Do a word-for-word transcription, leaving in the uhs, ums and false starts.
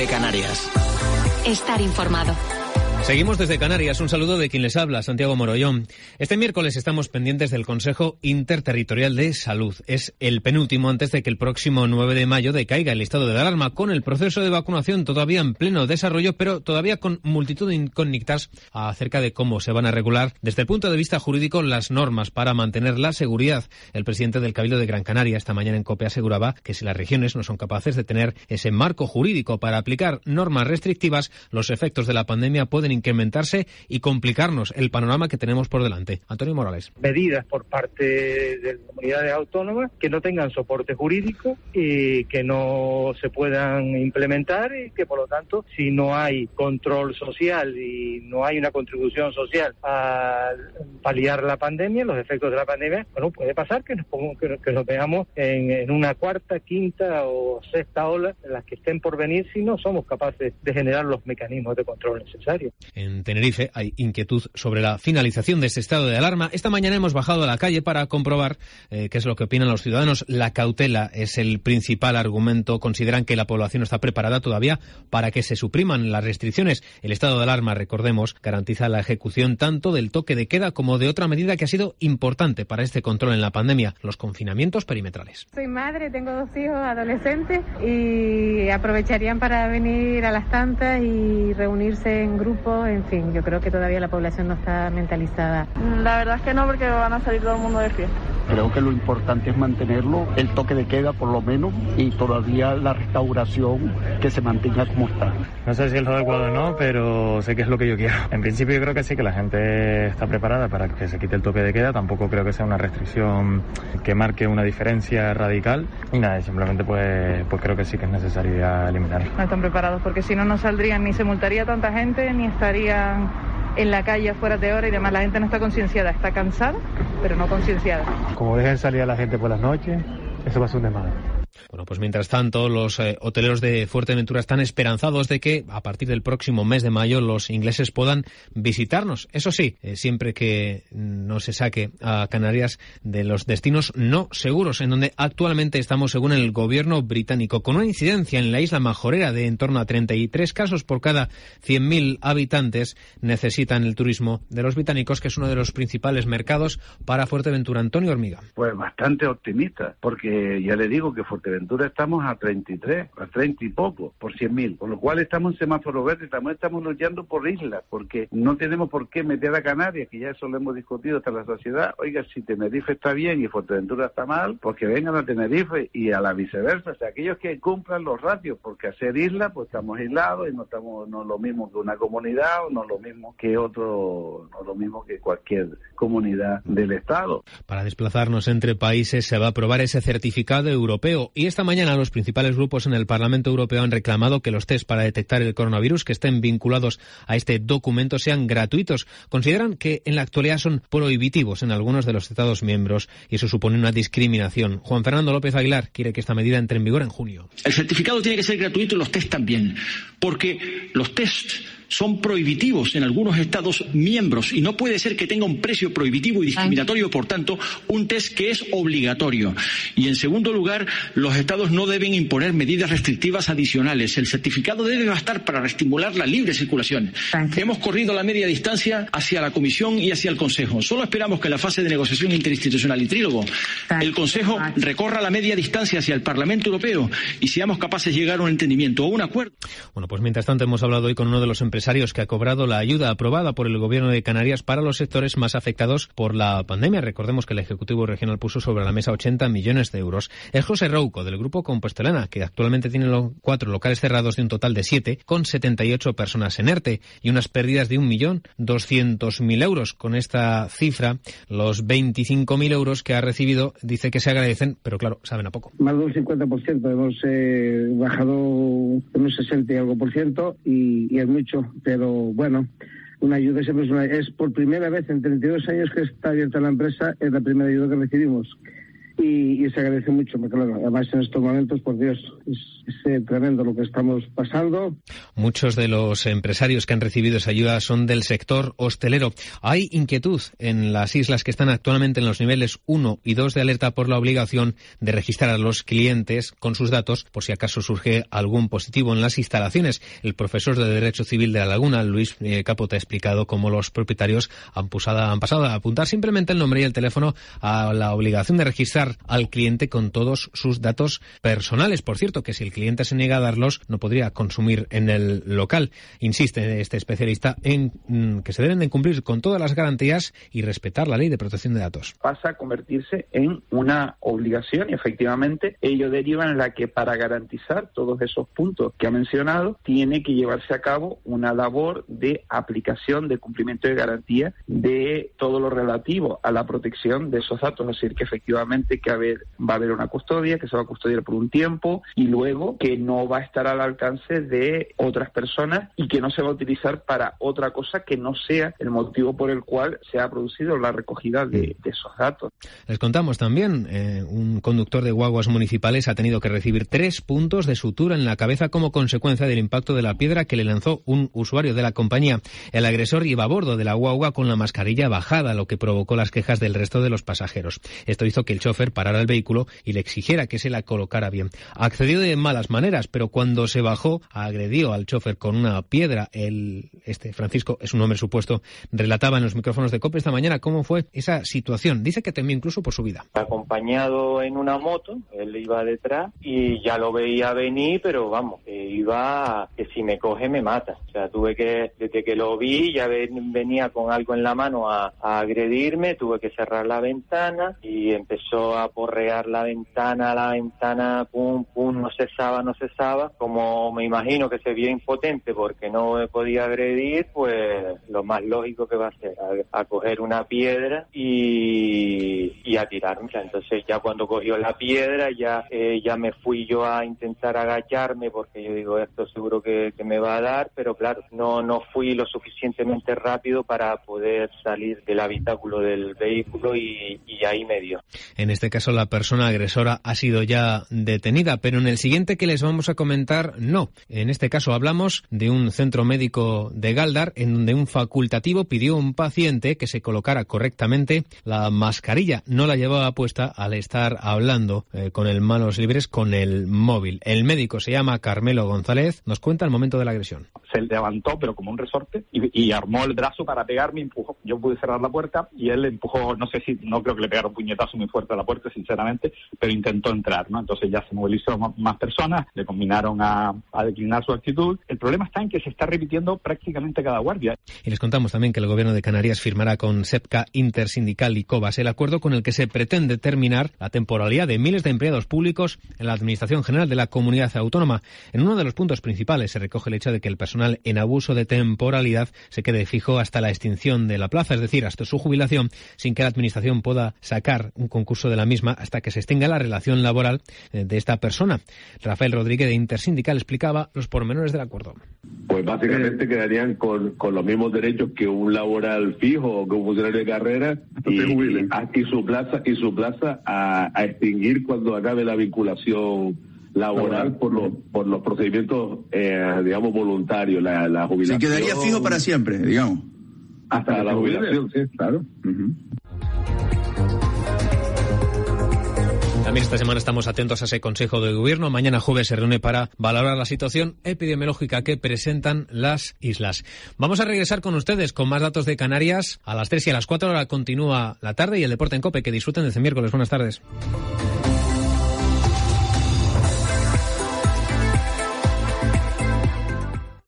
COPE Canarias. Estar informado. Seguimos desde Canarias. Un saludo de quien les habla, Santiago Morollón. Este miércoles estamos pendientes del Consejo Interterritorial de Salud. Es el penúltimo antes de que el próximo nueve de mayo decaiga el estado de alarma, con el proceso de vacunación todavía en pleno desarrollo, pero todavía con multitud de incógnitas acerca de cómo se van a regular desde el punto de vista jurídico las normas para mantener la seguridad. El presidente del Cabildo de Gran Canaria esta mañana en COPE aseguraba que si las regiones no son capaces de tener ese marco jurídico para aplicar normas restrictivas, los efectos de la pandemia pueden incrementarse y complicarnos el panorama que tenemos por delante. Antonio Morales. Medidas por parte de comunidades autónomas que no tengan soporte jurídico y que no se puedan implementar, y que por lo tanto, si no hay control social y no hay una contribución social a paliar la pandemia, los efectos de la pandemia, bueno, puede pasar que nos, que, que nos veamos en, en una cuarta, quinta o sexta ola en las que estén por venir si no somos capaces de generar los mecanismos de control necesarios. En Tenerife hay inquietud sobre la finalización de este estado de alarma. Esta mañana hemos bajado a la calle para comprobar eh, qué es lo que opinan los ciudadanos. La cautela es el principal argumento. Consideran que la población está preparada todavía para que se supriman las restricciones. El estado de alarma, recordemos, garantiza la ejecución tanto del toque de queda como de otra medida que ha sido importante para este control en la pandemia, los confinamientos perimetrales. Soy madre, tengo dos hijos adolescentes y aprovecharían para venir a las tantas y reunirse en grupos. En fin, yo creo que todavía la población no está mentalizada. La verdad es que no, porque van a salir todo el mundo de fiesta. Creo que lo importante es mantenerlo, el toque de queda por lo menos, y todavía la restauración que se mantenga como está. No sé si es lo adecuado o no, pero sé que es lo que yo quiero. En principio yo creo que sí, que la gente está preparada para que se quite el toque de queda. Tampoco creo que sea una restricción que marque una diferencia radical. Y nada, simplemente pues, pues creo que sí que es necesario ya eliminarlo. No están preparados, porque si no, no saldrían, ni se multaría tanta gente, ni estarían en la calle afuera de hora, y además la gente no está concienciada, está cansada, pero no concienciada. Como dejen salir a la gente por las noches, eso va a ser un desmadre. Bueno, pues mientras tanto, los eh, hoteleros de Fuerteventura están esperanzados de que a partir del próximo mes de mayo los ingleses puedan visitarnos. Eso sí, eh, siempre que no se saque a Canarias de los destinos no seguros, en donde actualmente estamos, según el gobierno británico, con una incidencia en la isla majorera de en torno a treinta y tres casos por cada cien mil habitantes. Necesitan el turismo de los británicos, que es uno de los principales mercados para Fuerteventura. Antonio Hormiga. Pues bastante optimista, porque ya le digo que Fuerteventura estamos a treinta y tres, a treinta y poco por cien mil, por lo cual estamos en semáforo verde, estamos, estamos luchando por islas, porque no tenemos por qué meter a Canarias, que ya eso lo hemos discutido hasta la sociedad. Oiga, si Tenerife está bien y Fuerteventura está mal, pues que vengan a Tenerife, y a la viceversa, o sea, aquellos que cumplan los ratios, porque hacer islas, pues estamos aislados y no estamos, no es lo mismo que una comunidad, o no es lo mismo que otro, no es lo mismo que cualquier comunidad del Estado. Para desplazarnos entre países se va a aprobar ese certificado europeo. Y esta mañana los principales grupos en el Parlamento Europeo han reclamado que los test para detectar el coronavirus que estén vinculados a este documento sean gratuitos. Consideran que en la actualidad son prohibitivos en algunos de los Estados miembros y eso supone una discriminación. Juan Fernando López Aguilar quiere que esta medida entre en vigor en junio. El certificado tiene que ser gratuito y los test también, porque los test son prohibitivos en algunos Estados miembros y no puede ser que tenga un precio prohibitivo y discriminatorio, por tanto, un test que es obligatorio. Y en segundo lugar, los Estados no deben imponer medidas restrictivas adicionales. El certificado debe bastar para estimular la libre circulación. Hemos corrido la media distancia hacia la Comisión y hacia el Consejo. Solo esperamos que en la fase de negociación interinstitucional y trílogo el Consejo recorra la media distancia hacia el Parlamento Europeo y seamos capaces de llegar a un entendimiento o un acuerdo. Bueno, pues mientras tanto hemos hablado hoy con uno de los empresarios que ha cobrado la ayuda aprobada por el Gobierno de Canarias para los sectores más afectados por la pandemia. Recordemos que el Ejecutivo Regional puso sobre la mesa ochenta millones de euros. Es José Rouco, del Grupo Compostelana, que actualmente tiene los cuatro locales cerrados de un total de siete, con setenta y ocho personas en ERTE y unas pérdidas de un millón doscientos mil euros. Con esta cifra, los veinticinco mil euros que ha recibido dice que se agradecen, pero claro, saben a poco. Más de un cincuenta por ciento, hemos eh, bajado en un sesenta y algo por ciento y, y es mucho. Pero bueno, una ayuda siempre es, una, es por primera vez en treinta y dos años que está abierta la empresa, es la primera ayuda que recibimos. y, y se agradece mucho, claro, además en estos momentos, por Dios, es, es eh, tremendo lo que estamos pasando. Muchos de los empresarios que han recibido esa ayuda son del sector hostelero. Hay inquietud en las islas que están actualmente en los niveles uno y dos de alerta por la obligación de registrar a los clientes con sus datos por si acaso surge algún positivo en las instalaciones. El profesor de Derecho Civil de La Laguna, Luis eh, Capota, ha explicado cómo los propietarios han, pusado, han pasado a apuntar simplemente el nombre y el teléfono a la obligación de registrar al cliente con todos sus datos personales. Por cierto, que si el cliente se niega a darlos, no podría consumir en el local. Insiste este especialista en mm, que se deben de cumplir con todas las garantías y respetar la ley de protección de datos. Pasa a convertirse en una obligación y efectivamente ello deriva en la que para garantizar todos esos puntos que ha mencionado tiene que llevarse a cabo una labor de aplicación, de cumplimiento de garantía de todo lo relativo a la protección de esos datos, es decir, que efectivamente que haber, va a haber una custodia, que se va a custodiar por un tiempo y luego que no va a estar al alcance de otras personas y que no se va a utilizar para otra cosa que no sea el motivo por el cual se ha producido la recogida de, de esos datos. Les contamos también, eh, un conductor de guaguas municipales ha tenido que recibir tres puntos de sutura en la cabeza como consecuencia del impacto de la piedra que le lanzó un usuario de la compañía. El agresor iba a bordo de la guagua con la mascarilla bajada, lo que provocó las quejas del resto de los pasajeros. Esto hizo que el chofer parara el vehículo y le exigiera que se la colocara bien. Accedió de malas maneras, pero cuando se bajó, agredió al chofer con una piedra. El, este Francisco, es un hombre supuesto, relataba en los micrófonos de COPE esta mañana cómo fue esa situación. Dice que temió incluso por su vida. Acompañado en una moto, él iba detrás y ya lo veía venir, pero vamos, iba que si me coge me mata. O sea, tuve que, desde que lo vi, ya venía con algo en la mano a, a agredirme, tuve que cerrar la ventana y empezó a porrear la ventana, la ventana, pum, pum, no cesaba, no cesaba. Como me imagino que se vio impotente porque no me podía agredir, pues lo más lógico que va a ser a, a coger una piedra y, y a tirarme. Entonces ya cuando cogió la piedra ya, eh, ya me fui yo a intentar agacharme porque yo digo esto seguro que, que me va a dar, pero claro, no, no fui lo suficientemente rápido para poder salir del habitáculo del vehículo y, y ahí me dio. En este caso la persona agresora ha sido ya detenida, pero en el siguiente que les vamos a comentar no. En este caso hablamos de un centro médico de Galdar en donde un facultativo pidió a un paciente que se colocara correctamente la mascarilla. No la llevaba puesta al estar hablando eh, con el manos libres con el móvil. El médico se llama Carmelo González. Nos cuenta el momento de la agresión. Se levantó, pero como un resorte, y, y armó el brazo para pegarme y empujó. Yo pude cerrar la puerta y él empujó, no sé si, no creo que le pegara un puñetazo muy fuerte a la puerta, sinceramente, pero intentó entrar, ¿no? Entonces ya se movilizó más personas, le combinaron a, a declinar su actitud. El problema está en que se está repitiendo prácticamente cada guardia. Y les contamos también que el Gobierno de Canarias firmará con SEPCA, Intersindical y COBAS el acuerdo con el que se pretende terminar la temporalidad de miles de empleados públicos en la Administración General de la Comunidad Autónoma. En uno de los puntos principales se recoge el hecho de que el personal en abuso de temporalidad se quede fijo hasta la extinción de la plaza, es decir, hasta su jubilación, sin que la Administración pueda sacar un concurso de la misma hasta que se extinga la relación laboral de esta persona. Rafael Rodríguez de Intersindical explicaba los pormenores del acuerdo. Pues básicamente quedarían con, con los mismos derechos que un laboral fijo o que un funcionario de carrera y, y, y su plaza y su plaza a, a extinguir cuando acabe la vinculación laboral por los por los procedimientos eh, digamos voluntarios, la, la jubilación. Se quedaría fijo para siempre, digamos. Hasta, hasta la jubilación, sí, claro. Uh-huh. También esta semana estamos atentos a ese Consejo de Gobierno. Mañana jueves se reúne para valorar la situación epidemiológica que presentan las islas. Vamos a regresar con ustedes con más datos de Canarias. A las tres y a las cuatro ahora continúa la tarde y el deporte en COPE. Que disfruten de este miércoles. Buenas tardes.